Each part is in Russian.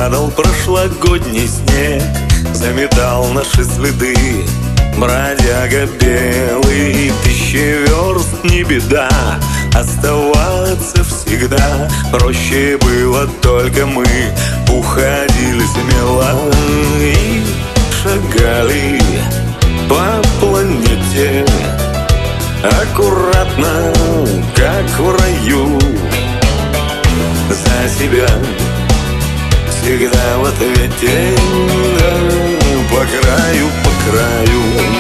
Падал прошлогодний снег, заметал наши следы. Бродяга белый, 1000 верст не беда. Оставаться всегда проще было, только мы уходили смело и шагали по планете аккуратно, как в раю. За себя всегда в ответе, по краю, по краю.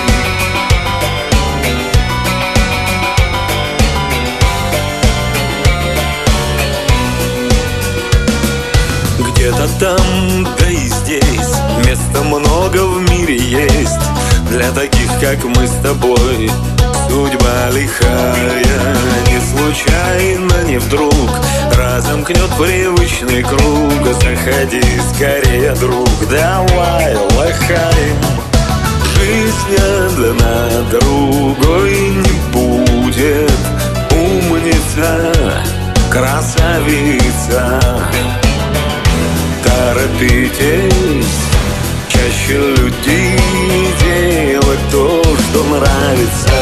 Где-то там, да и здесь места много в мире есть для таких, как мы с тобой. Судьба лихая, не случайно, не вдруг разомкнет привычный круг. Заходи скорее, друг, давай лохаем. Жизнь одна другой не будет. Умница, красавица, торопитесь, чаще людей делать то, что нравится.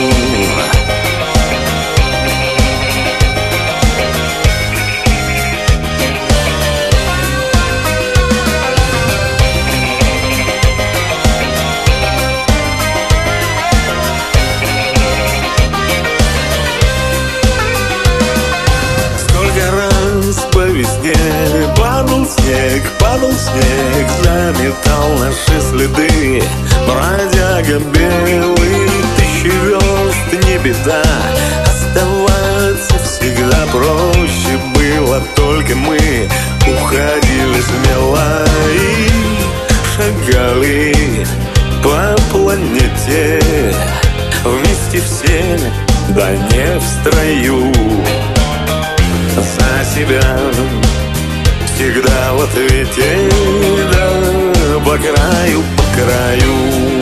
Сколько раз по весне падал снег, заметал наши следы. Бродяга белый, 1000 верст не беда. Оставаться всегда проще было, только мы уходили смело и шагали по планете вместе все, да не в строю. За себя всегда в ответе, да, по краю, по краю.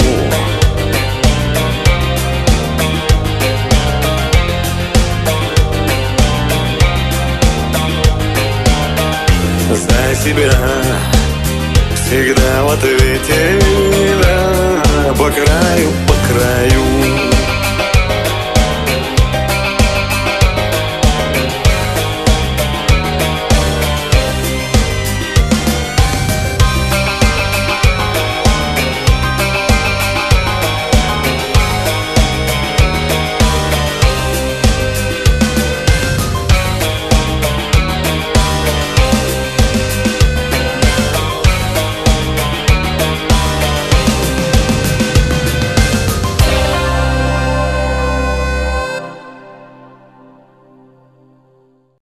За себя всегда в ответе, да, по краю, по краю.